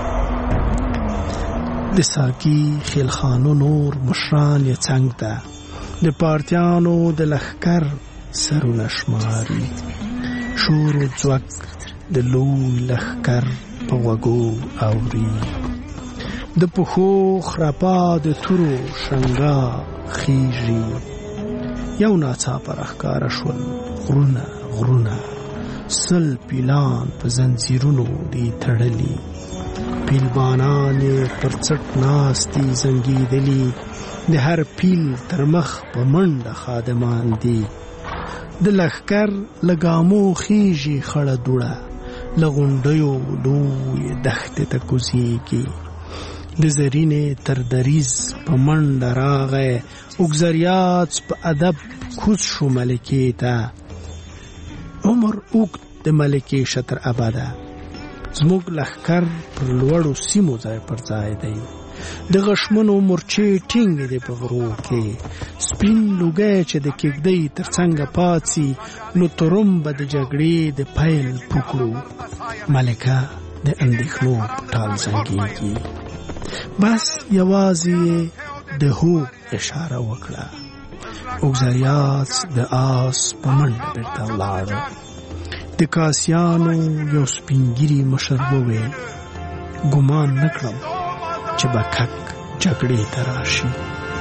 [SPEAKER 7] د ساقي خیلخانو نور مشران یې څنګ ته، د پارتیانو د لښکر سرونه شماري، شور و ځوک د لوی لښکر په غوږو اوري، د پښو خرپا د تورو شنګا خیږي، یو ناڅاپه راښکاره شول غرونه غرونه، سل پیلان په زنځیرونو دي تړلي، پیلبانان یې پر څټ ناستي زنګېدلي، د هر پیل تر مخ په منډه خادمان دي، د لښکر له ګامو خیږي خړه دوړه، له غونډیو لویې دښتې ته کوزیږي، د زرینې تر دریز په منډه راغی، اوګزریات په ادب کوز شو ملکې ته، عمر اوږد د ملکې شه تر ابده، زموږ لښکر پر لوړو سیمو ځای پر ځای دی، د غشمنو مورچې ټینګې دي په غرو کې، سپین لوګی چې د کېږدۍ تر څنګه پاڅي، نو ترم به د جګړې د پیل پوکړو، ملکه د اندېښنو په ټال زنګېږي، بس یوازې د هو اشاره وکړه، اوګزریات د آس په منډه بیرته ولاړ، د کاسیانو یو سپینګیري مشر وویل، ګمان نه کړم چې به کک جګړې ته راشي،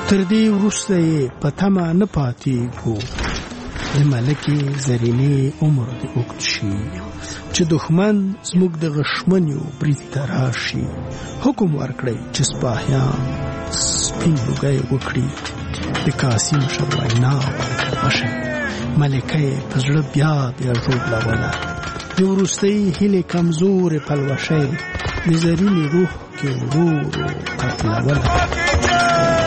[SPEAKER 7] تر دې وروسته یې په تمه نه پاتېږو د ملکې زرینې عمر دې اوږد شي چې دښمن زموږ د غشمنیو برید ته راشي. حکم ورکړئ چې سپاهیان سپین لوګی وکړي. د کاسي مشر وینا وشي. ملکه یې په زړه بیا بیا ژوبلوله. د وروستۍ هیلې کمزورې پلوشۍ د زرینې روح کې ورو ورو قتلوله.